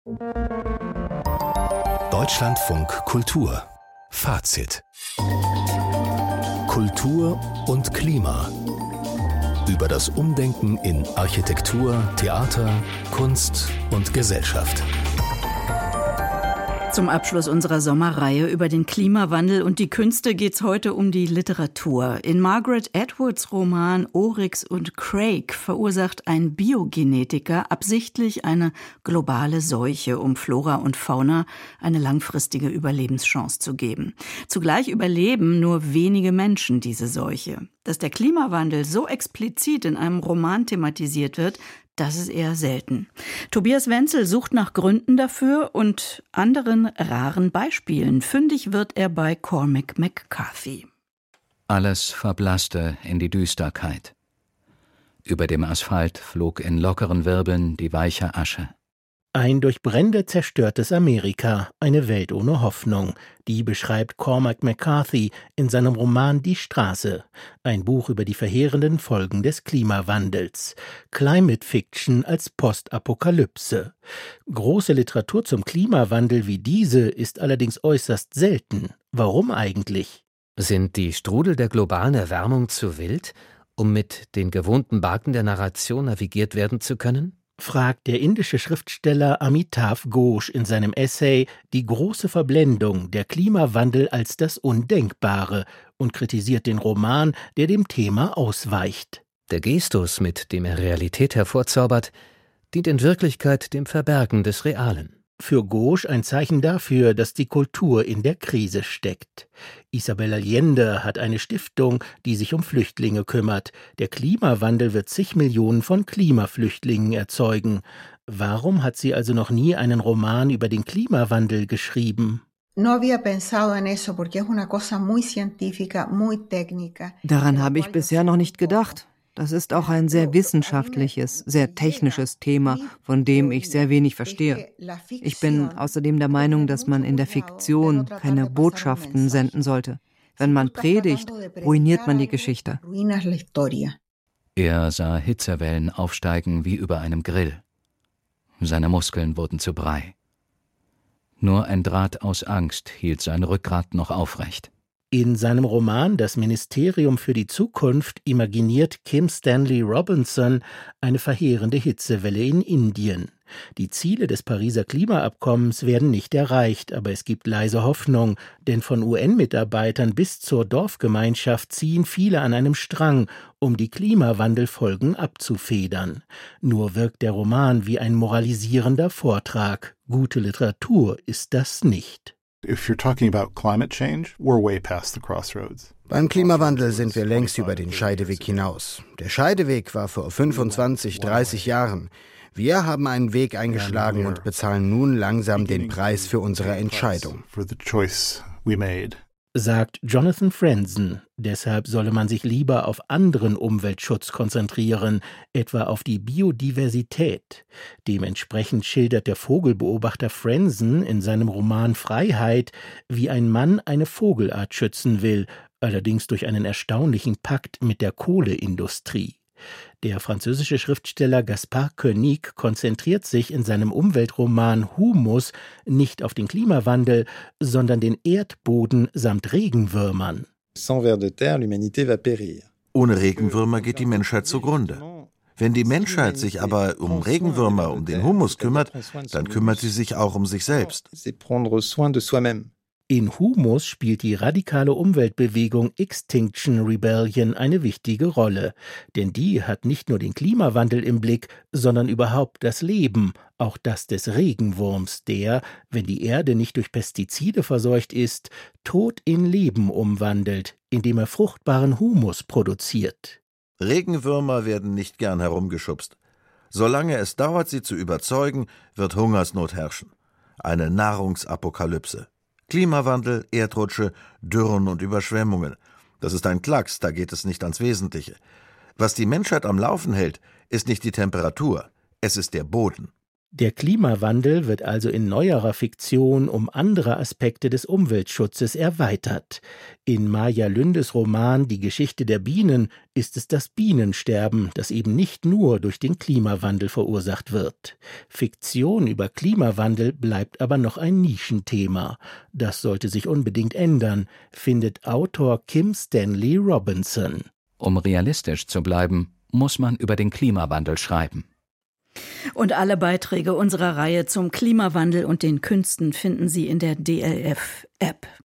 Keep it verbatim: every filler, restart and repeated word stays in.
Deutschlandfunk Kultur Fazit. Kultur und Klima. Über das Umdenken in Architektur, Theater, Kunst und Gesellschaft. Zum Abschluss unserer Sommerreihe über den Klimawandel und die Künste geht's heute um die Literatur. In Margaret Atwoods Roman Oryx und Crake verursacht ein Biogenetiker absichtlich eine globale Seuche, um Flora und Fauna eine langfristige Überlebenschance zu geben. Zugleich überleben nur wenige Menschen diese Seuche. Dass der Klimawandel so explizit in einem Roman thematisiert wird, das ist eher selten. Tobias Wenzel sucht nach Gründen dafür und anderen raren Beispielen. Fündig wird er bei Cormac McCarthy. Alles verblasste in die Düsterkeit. Über dem Asphalt flog in lockeren Wirbeln die weiche Asche. Ein durch Brände zerstörtes Amerika, eine Welt ohne Hoffnung. Die beschreibt Cormac McCarthy in seinem Roman Die Straße, ein Buch über die verheerenden Folgen des Klimawandels. Climate Fiction als Postapokalypse. Große Literatur zum Klimawandel wie diese ist allerdings äußerst selten. Warum eigentlich? Sind die Strudel der globalen Erwärmung zu wild, um mit den gewohnten Bahnen der Narration navigiert werden zu können? Fragt der indische Schriftsteller Amitav Ghosh in seinem Essay Die große Verblendung, der Klimawandel als das Undenkbare und kritisiert den Roman, der dem Thema ausweicht. Der Gestus, mit dem er Realität hervorzaubert, dient in Wirklichkeit dem Verbergen des Realen. Für Ghosh ein Zeichen dafür, dass die Kultur in der Krise steckt. Isabel Allende hat eine Stiftung, die sich um Flüchtlinge kümmert. Der Klimawandel wird zig Millionen von Klimaflüchtlingen erzeugen. Warum hat sie also noch nie einen Roman über den Klimawandel geschrieben? Daran habe ich bisher noch nicht gedacht. Das ist auch ein sehr wissenschaftliches, sehr technisches Thema, von dem ich sehr wenig verstehe. Ich bin außerdem der Meinung, dass man in der Fiktion keine Botschaften senden sollte. Wenn man predigt, ruiniert man die Geschichte. Er sah Hitzewellen aufsteigen wie über einem Grill. Seine Muskeln wurden zu Brei. Nur ein Draht aus Angst hielt sein Rückgrat noch aufrecht. In seinem Roman Das Ministerium für die Zukunft imaginiert Kim Stanley Robinson eine verheerende Hitzewelle in Indien. Die Ziele des Pariser Klimaabkommens werden nicht erreicht, aber es gibt leise Hoffnung, denn von U N-Mitarbeitern bis zur Dorfgemeinschaft ziehen viele an einem Strang, um die Klimawandelfolgen abzufedern. Nur wirkt der Roman wie ein moralisierender Vortrag. Gute Literatur ist das nicht. If you're talking about climate change, we're way past the crossroads. Beim Klimawandel sind wir längst über den Scheideweg hinaus. Der Scheideweg war vor fünfundzwanzig, dreißig Jahren. Wir haben einen Weg eingeschlagen und bezahlen nun langsam den Preis für unsere Entscheidung. Sagt Jonathan Franzen. Deshalb solle man sich lieber auf anderen Umweltschutz konzentrieren, etwa auf die Biodiversität. Dementsprechend schildert der Vogelbeobachter Franzen in seinem Roman Freiheit, wie ein Mann eine Vogelart schützen will, allerdings durch einen erstaunlichen Pakt mit der Kohleindustrie. Der französische Schriftsteller Gaspard Koenig konzentriert sich in seinem Umweltroman Humus nicht auf den Klimawandel, sondern den Erdboden samt Regenwürmern. Ohne Regenwürmer geht die Menschheit zugrunde. Wenn die Menschheit sich aber um Regenwürmer, um den Humus kümmert, dann kümmert sie sich auch um sich selbst. In Humus spielt die radikale Umweltbewegung Extinction Rebellion eine wichtige Rolle. Denn die hat nicht nur den Klimawandel im Blick, sondern überhaupt das Leben, auch das des Regenwurms, der, wenn die Erde nicht durch Pestizide verseucht ist, Tod in Leben umwandelt, indem er fruchtbaren Humus produziert. Regenwürmer werden nicht gern herumgeschubst. Solange es dauert, sie zu überzeugen, wird Hungersnot herrschen. Eine Nahrungsapokalypse. Klimawandel, Erdrutsche, Dürren und Überschwemmungen. Das ist ein Klacks, da geht es nicht ans Wesentliche. Was die Menschheit am Laufen hält, ist nicht die Temperatur, es ist der Boden. Der Klimawandel wird also in neuerer Fiktion um andere Aspekte des Umweltschutzes erweitert. In Maja Lündes Roman Die Geschichte der Bienen ist es das Bienensterben, das eben nicht nur durch den Klimawandel verursacht wird. Fiktion über Klimawandel bleibt aber noch ein Nischenthema. Das sollte sich unbedingt ändern, findet Autor Kim Stanley Robinson. Um realistisch zu bleiben, muss man über den Klimawandel schreiben. Und alle Beiträge unserer Reihe zum Klimawandel und den Künsten finden Sie in der D L F-App.